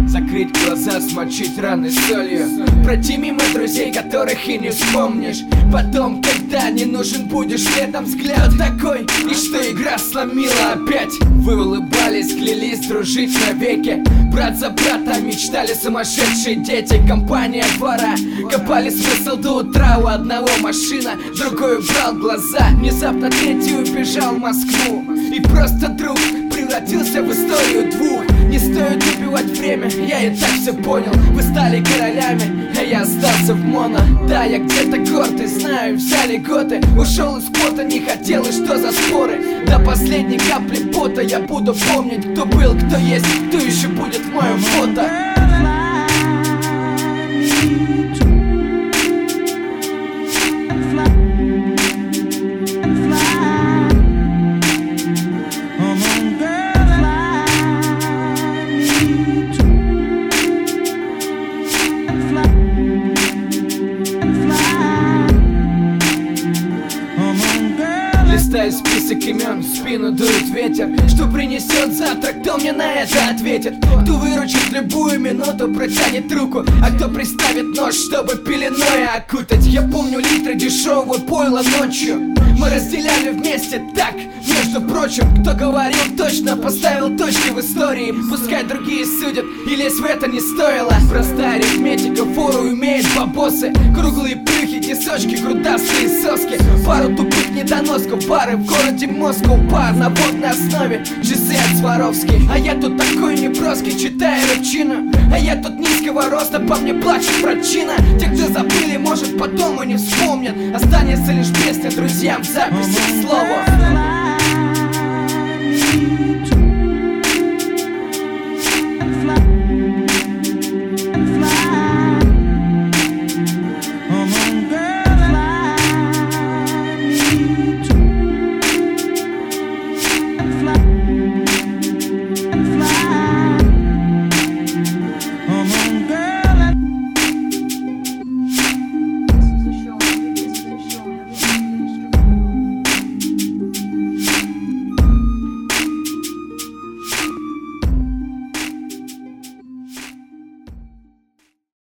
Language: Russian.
Закрыть глаза, смочить раны солью, пройти мимо друзей, которых и не вспомнишь. Потом, когда не нужен будешь, летом взгляд такой, и что игра сломила опять. Вы улыбались, клялись дружить навеки, брат за брата мечтали сумасшедшие дети. Компания двора, копали смысл до утра. У одного машина, другой убрал глаза. Внезапно третий убежал в Москву, и просто друг превратился в историю двух. Не стоит убивать время, я и так все понял. Вы стали королями, а я остался в моно. Да, я где-то гордый, знаю, взяли годы. Ушел из квота, не хотел, и что за споры? До последней капли пота я буду помнить, кто был, кто есть, кто еще будет в моем фото. Листаю список имен, в спину дует ветер. Что принесет завтра, кто мне на это ответит? Кто выручит любую минуту, протянет руку, а кто приставит нож, чтобы пеленой окутать? Я помню литры дешевого пойла ночью мы разделяли вместе так, между прочим. Кто говорил точно, поставил точки в истории. Пускай другие судят, и лезть в это не стоило. Простая арифметика, фору имеет бабосы. Круглые плюхи, тесочки, грудастые соски. Пару тупых недоносков, бары в городе Москва. Бар на водной основе, часы от Сваровски. А я тут такой неброский, читаю ручину. А я тут низкого роста, по мне плачет причина. Те, кто забыли, может потом и не вспомнят. Останется лишь песня друзьям в записи, к слову.